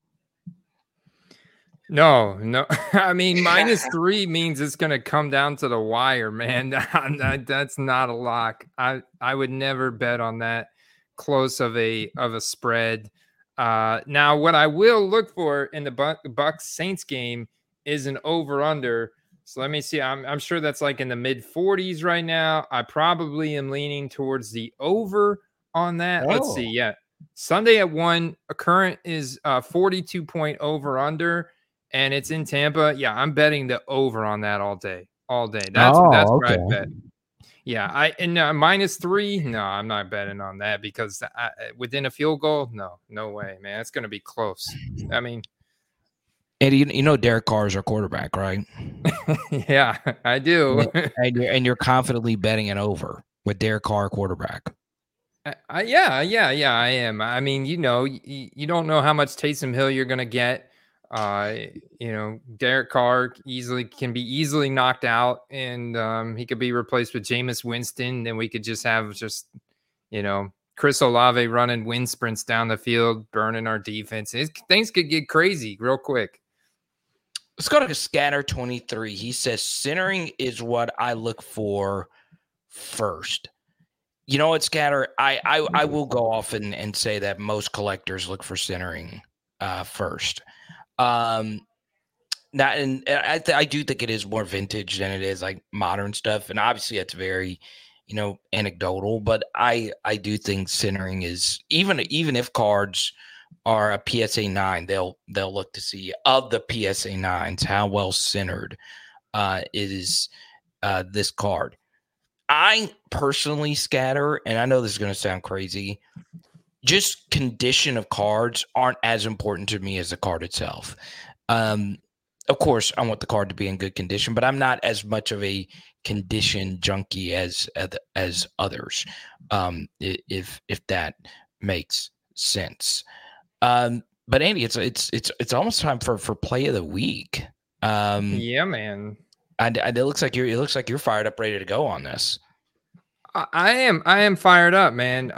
No. I mean, -3 means it's going to come down to the wire, man. That's not a lock. I would never bet on that close of a spread. Now, what I will look for in the Bucks Saints game is an over/under. So let me see. I'm sure that's like in the mid 40s right now. I probably am leaning towards the over on that. Oh. Let's see. Yeah. Sunday at 1, a current is 42-point over/under, and it's in Tampa. Yeah, I'm betting the over on that all day. That's okay. Where I bet. Yeah, -3. No, I'm not betting on that because within a field goal, no way, man. It's going to be close. I mean, Eddie, you know Derek Carr is our quarterback, right? Yeah, I do. and you're confidently betting it over with Derek Carr quarterback. Yeah, I am. I mean, you don't know how much Taysom Hill you're going to get. Derek Carr can be easily knocked out, and he could be replaced with Jameis Winston. Then we could just have Chris Olave running wind sprints down the field, burning our defense. Things could get crazy real quick. Let's go to Scatter 23. He says centering is what I look for first. You know what, Scatter? I will go off and say that most collectors look for centering first. I do think it is more vintage than it is like modern stuff, and obviously it's very anecdotal. But I do think centering is even if cards are a PSA 9, they'll look to see of the PSA 9s how well centered is this card. I personally, Scatter, and I know this is going to sound crazy, just condition of cards aren't as important to me as the card itself. Of course, I want the card to be in good condition, but I'm not as much of a condition junkie as others, if that makes sense. But Andy, it's almost time for play of the week. Yeah, man. And it looks like you're fired up, ready to go on this. I am fired up, man.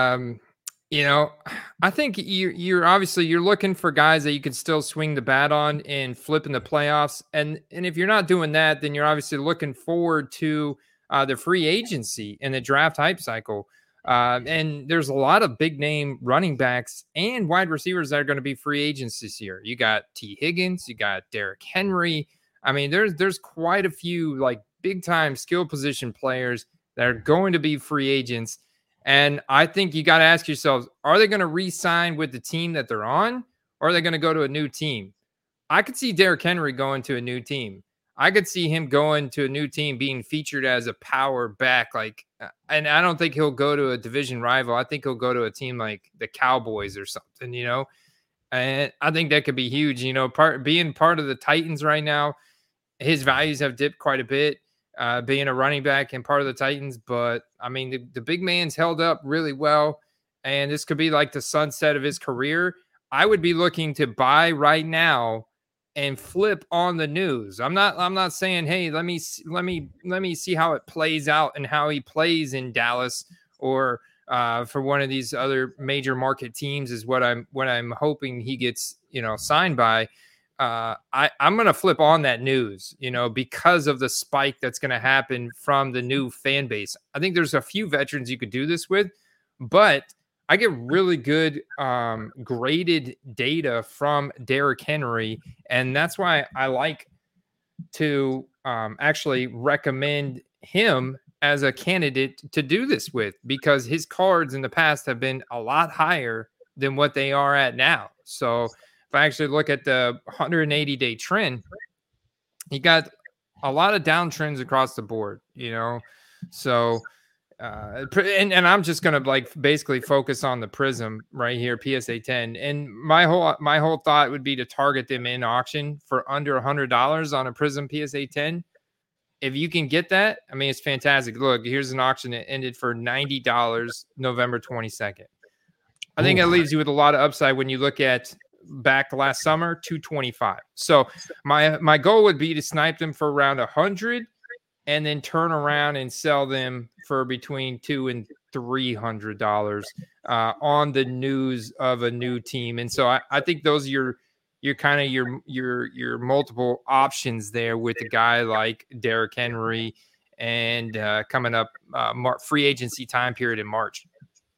I think you're obviously looking for guys that you can still swing the bat on and flip in the playoffs. And if you're not doing that, then you're obviously looking forward to the free agency and the draft hype cycle. And there's a lot of big name running backs and wide receivers that are going to be free agents this year. You got T. Higgins, you got Derrick Henry. I mean, there's quite a few like big time skill position players that are going to be free agents. And I think you got to ask yourselves, are they going to re-sign with the team that they're on, or are they going to go to a new team? I could see Derrick Henry going to a new team. I could see him going to a new team, being featured as a power back. And I don't think he'll go to a division rival. I think he'll go to a team like the Cowboys or something, and I think that could be huge. Being part of the Titans right now, his values have dipped quite a bit, being a running back and part of the Titans. But I mean, the big man's held up really well, and this could be like the sunset of his career. I would be looking to buy right now and flip on the news. I'm not saying, hey, let me see how it plays out and how he plays in Dallas or for one of these other major market teams is what I'm hoping he gets, signed by. I'm going to flip on that news, because of the spike that's going to happen from the new fan base. I think there's a few veterans you could do this with, but I get really good graded data from Derrick Henry, and that's why I like to actually recommend him as a candidate to do this with, because his cards in the past have been a lot higher than what they are at now. So if I actually look at the 180-day trend, he got a lot of downtrends across the board, so and I'm just gonna basically focus on the Prism right here, PSA 10, and my whole thought would be to target them in auction for under $100 on a Prism PSA 10. If you can get that, I mean, it's fantastic. Look, here's an auction that ended for $90 November 22nd. I think it leaves you with a lot of upside when you look at back last summer, $225. So my goal would be to snipe them for around $100 and then turn around and sell them for between $200 and $300 on the news of a new team. And so I think those are your multiple options there with a guy like Derrick Henry and coming up free agency time period in March.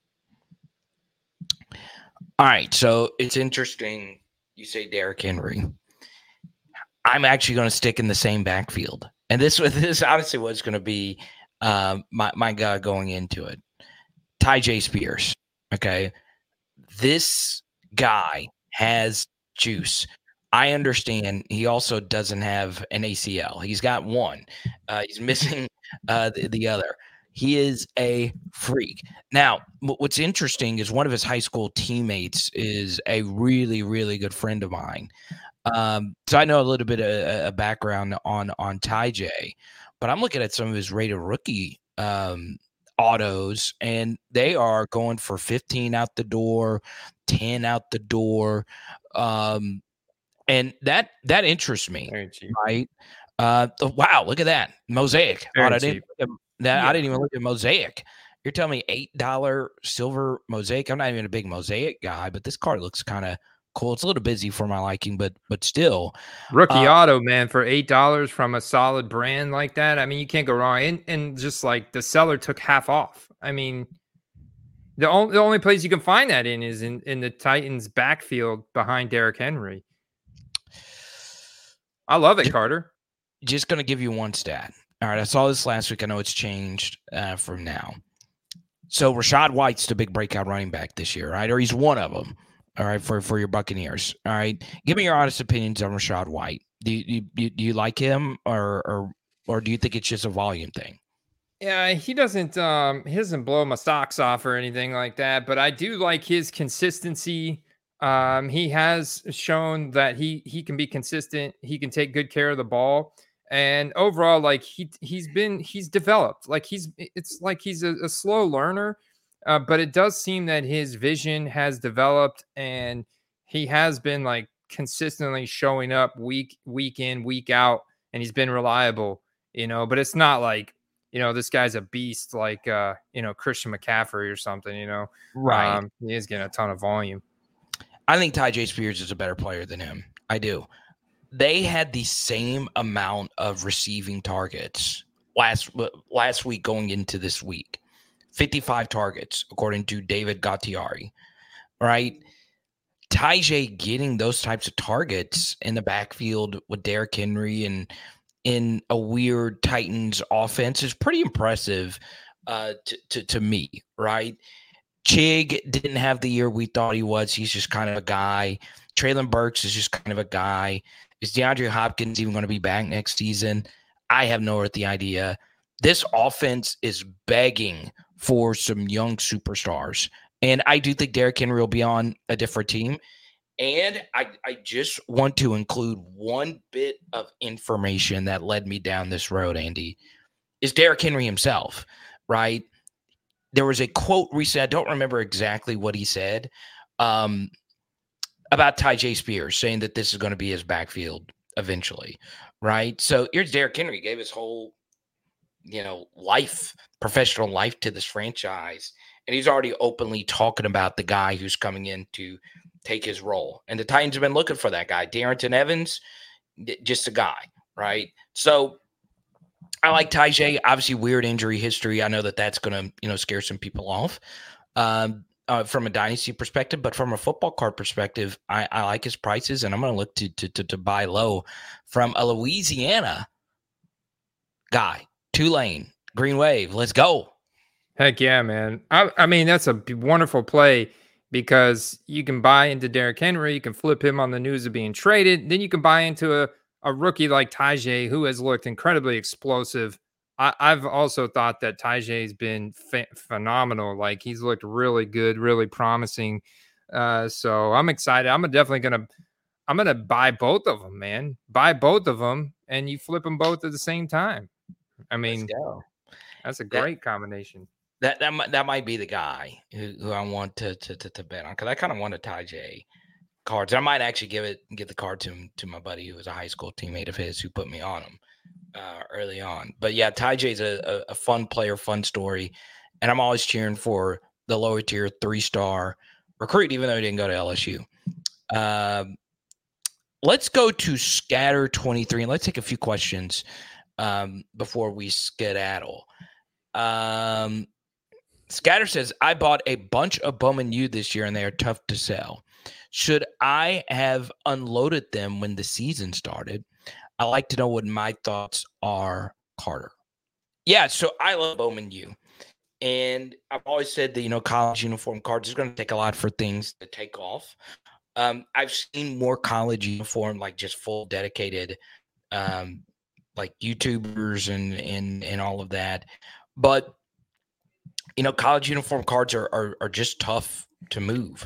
All right, so it's interesting you say Derrick Henry. I'm actually going to stick in the same backfield. And this honestly was going to be my guy going into it. Tyjae Spears, okay? This guy has juice. I understand he also doesn't have an ACL. He's got one. He's missing the other. He is a freak. Now, what's interesting is one of his high school teammates is a really, really good friend of mine. So I know a little bit of background on Tyjae, but I'm looking at some of his rated rookie autos, and they are going for 15 out the door, 10 out the door. And that interests me, right? Wow, look at that. Mosaic. I didn't even look at Mosaic. You're telling me $8 silver Mosaic? I'm not even a big Mosaic guy, but this card looks kind of cool. It's a little busy for my liking, but still. Rookie auto, man, for $8 from a solid brand like that. I mean, you can't go wrong. And just like the seller took half off. I mean, the only place you can find that is in the Titans backfield behind Derrick Henry. I love it, Carter. Just going to give you one stat. All right, I saw this last week. I know it's changed from now. So Rachaad White's the big breakout running back this year, right? Or he's one of them, all right, for your Buccaneers. All right, give me your honest opinions on Rachaad White. Do you like him, or do you think it's just a volume thing? Yeah, he doesn't blow my socks off or anything like that, but I do like his consistency. He has shown that he can be consistent. He can take good care of the ball. And overall, like he's developed. Like it's like he's a slow learner, but it does seem that his vision has developed, and he has been like consistently showing up week in, week out, and he's been reliable. But it's not like this guy's a beast like Christian McCaffrey or something. Right? He is getting a ton of volume. I think Tyjae Spears is a better player than him. I do. They had the same amount of receiving targets last week going into this week. 55 targets, according to David Gattiari, right? Tyjae getting those types of targets in the backfield with Derrick Henry and in a weird Titans offense is pretty impressive to me, right? Chig didn't have the year we thought he was. He's just kind of a guy. Treylon Burks is just kind of a guy. Is DeAndre Hopkins even going to be back next season? I have no earthly idea. This offense is begging for some young superstars. And I do think Derrick Henry will be on a different team. And I just want to include one bit of information that led me down this road, Andy, is Derrick Henry himself, right? There was a quote recently. I don't remember exactly what he said. about Tyjae Spears, saying that this is going to be his backfield eventually, right? So here's Derrick Henry, gave his whole, life, professional life to this franchise, and he's already openly talking about the guy who's coming in to take his role. And the Titans have been looking for that guy. Darrynton Evans, just a guy, right? So I like Tyjae. Obviously, weird injury history. I know that that's going to, scare some people off from a dynasty perspective, but from a football card perspective, I like his prices, and I'm going to look to buy low from a Louisiana guy, Tulane, Green Wave. Let's go. Heck yeah, man. I mean, that's a wonderful play because you can buy into Derrick Henry, you can flip him on the news of being traded, then you can buy into a rookie like Tyjae, who has looked incredibly explosive. I've also thought that Tyjae's been phenomenal. Like, he's looked really good, really promising. So I'm excited. I'm gonna buy both of them, man. Buy both of them, and you flip them both at the same time. I mean, that's a great combination. That might be the guy who I want to bet on, because I kind of want a Tyjae cards. I might actually give the card to my buddy who was a high school teammate of his who put me on him early on. But yeah, Tyjae's a fun player, fun story, and I'm always cheering for the lower tier 3-star recruit, even though he didn't go to LSU. Let's go to Scatter 23, and let's take a few questions before we skedaddle. Scatter says, I bought a bunch of Bowman U this year, and they are tough to sell. Should I have unloaded them when the season started? I like to know what my thoughts are, Carter. Yeah, so I love Bowman U. And I've always said that, college uniform cards is going to take a lot for things to take off. I've seen more college uniform, like just full dedicated, like YouTubers and all of that. But, college uniform cards are just tough to move.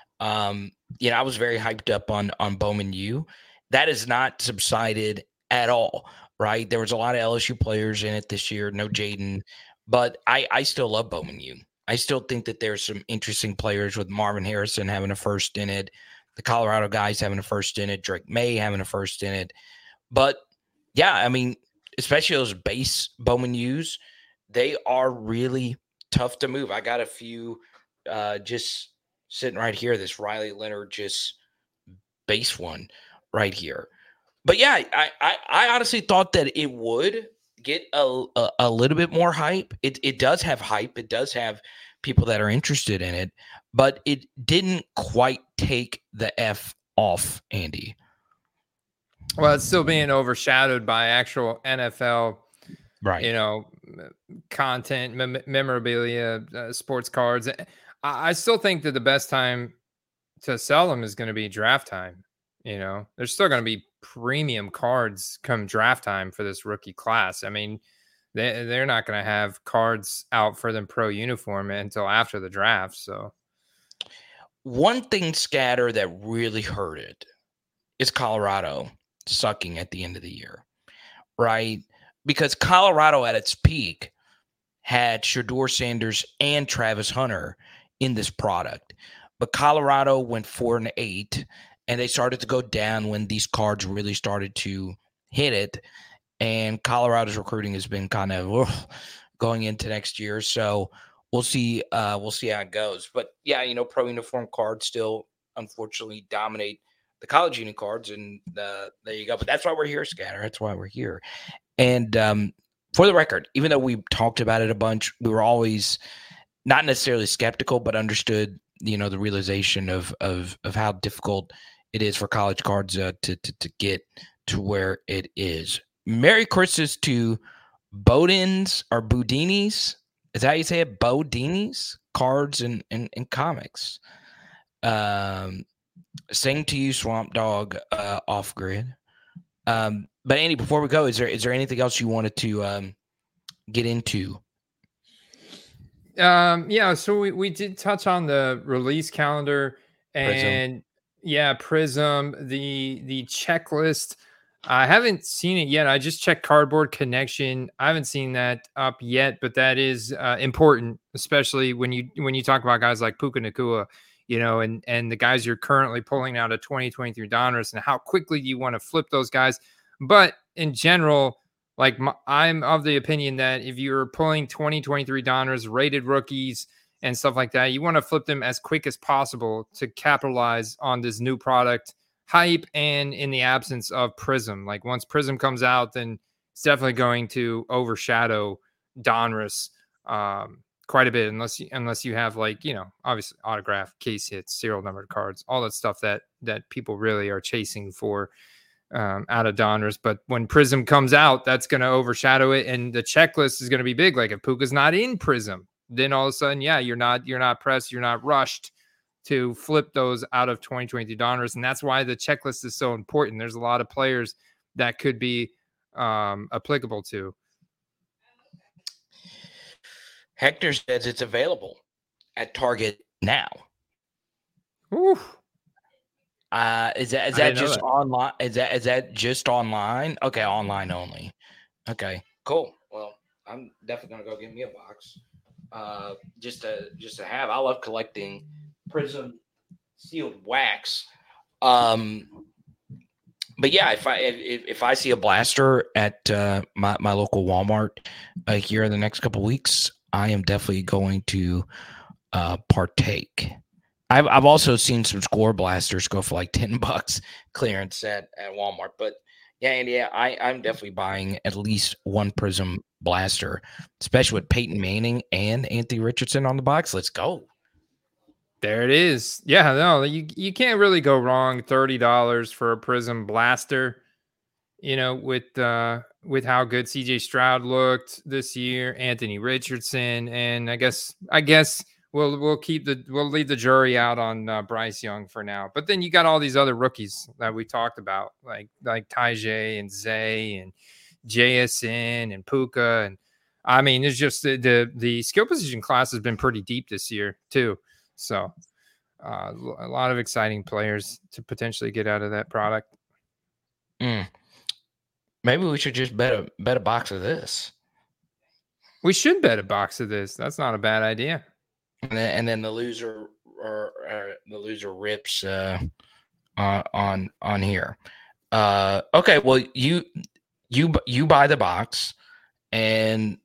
I was very hyped up on Bowman U. That has not subsided at all, right? There was a lot of LSU players in it this year, no Jaden, but I still love Bowman U. I still think that there's some interesting players, with Marvin Harrison having a first in it, the Colorado guys having a first in it, Drake May having a first in it. But yeah, I mean, especially those base Bowman U's, they are really tough to move. I got a few just sitting right here, this Riley Leonard just base one right here. But yeah, I honestly thought that it would get a little bit more hype. It does have hype. It does have people that are interested in it, but it didn't quite take the F off, Andy. Well, it's still being overshadowed by actual NFL, right? Content, memorabilia, sports cards. I still think that the best time to sell them is going to be draft time. There's still going to be premium cards come draft time for this rookie class. I mean, they're not going to have cards out for them pro uniform until after the draft. So one thing, Scatter, that really hurt it is Colorado sucking at the end of the year, right? Because Colorado at its peak had Shedeur Sanders and Travis Hunter in this product, but Colorado went 4-8, and they started to go down when these cards really started to hit it. And Colorado's recruiting has been kind of going into next year, so we'll see. We'll see how it goes. But yeah, pro uniform cards still unfortunately dominate the college uni cards, and there you go. But that's why we're here, Scatter. That's why we're here. And for the record, even though we talked about it a bunch, we were always not necessarily skeptical, but understood, the realization of how difficult it is for college cards to get to where it is. Merry Christmas to Bodins or Boudinis. Is that how you say it? Boudinis? Cards and comics. Sing to you, Swamp Dog, off grid. But Andy, before we go, is there anything else you wanted to get into? Yeah, so we did touch on the release calendar and Prism, the checklist. I haven't seen it yet. I just checked Cardboard Connection. I haven't seen that up yet, but that is important, especially when you talk about guys like Puka Nacua. and the guys you're currently pulling out of 2023 Donruss and how quickly you want to flip those guys. But in general, like I'm of the opinion that if you're pulling 2023 Donruss rated rookies and stuff like that, you want to flip them as quick as possible to capitalize on this new product hype. And in the absence of Prism, like once Prism comes out, then it's definitely going to overshadow Donruss quite a bit, unless you have like, obviously autograph, case hits, serial numbered cards, all that stuff that people really are chasing for out of Donruss. But when Prism comes out, that's going to overshadow it, and the checklist is going to be big. Like if Puka's not in Prism, then all of a sudden, you're not pressed, you're not rushed to flip those out of 2020 Donruss, and that's why the checklist is so important. There's a lot of players that could be applicable to. Hector says it's available at Target now. Ooh. Is that just online? Is that just online? Okay, online only. Okay, cool. Well, I'm definitely gonna go get me a box. Just to have. I love collecting Prism sealed wax. But yeah, if I see a blaster at my local Walmart here in the next couple of weeks, I am definitely going to partake. I've also seen some score blasters go for like $10 clearance at Walmart. But yeah, Andy, I'm definitely buying at least one Prism blaster, especially with Peyton Manning and Anthony Richardson on the box. Let's go. There it is. Yeah, no, you can't really go wrong. $30 for a Prism blaster, with how good CJ Stroud looked this year, Anthony Richardson, and I guess we'll leave the jury out on Bryce Young for now. But then you got all these other rookies that we talked about, like Tajay and Zay and JSN and Puka, and I mean, it's just the skill position class has been pretty deep this year too. So a lot of exciting players to potentially get out of that product. Maybe we should just bet a box of this. We should bet a box of this. That's not a bad idea. And then the loser rips on here. Okay, well you buy the box and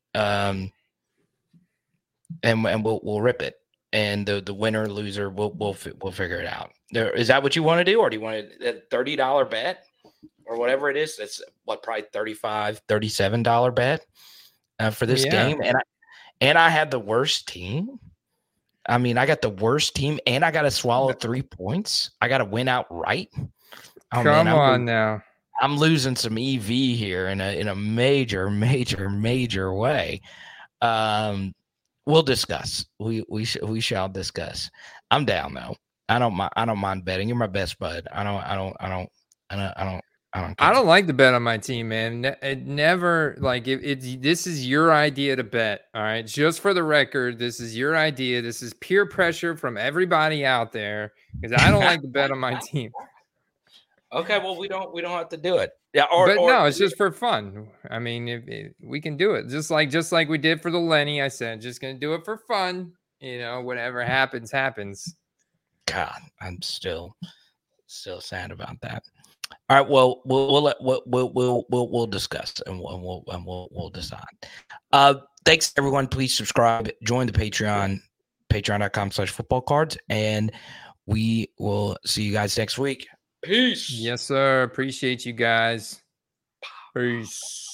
we'll rip it. And the winner loser we'll figure it out. Is that what you want to do, or do you want a $30 bet or whatever it is? That's what, probably $35, $37 bet for this game. And I had the worst team. I mean, I got the worst team, and I got to swallow 3 points. I got to win outright. Oh, Come on now. I'm losing some EV here in a major way. We'll discuss. We shall discuss. I'm down though. I don't mind betting. You're my best bud. I don't like the bet on my team, man. It never, like, this is your idea to bet. All right, just for the record, this is your idea. This is peer pressure from everybody out there because I don't like the bet on my team. Okay, well, we don't have to do it. Yeah, no, it's just for fun. I mean, we can do it just like we did for the Lenny. I said, just gonna do it for fun. Whatever happens. God, I'm still sad about that. All right, well, we'll discuss and we'll decide. Thanks everyone. Please subscribe, join the Patreon, patreon.com/footballcards, and we will see you guys next week. Peace. Yes, sir. Appreciate you guys. Peace.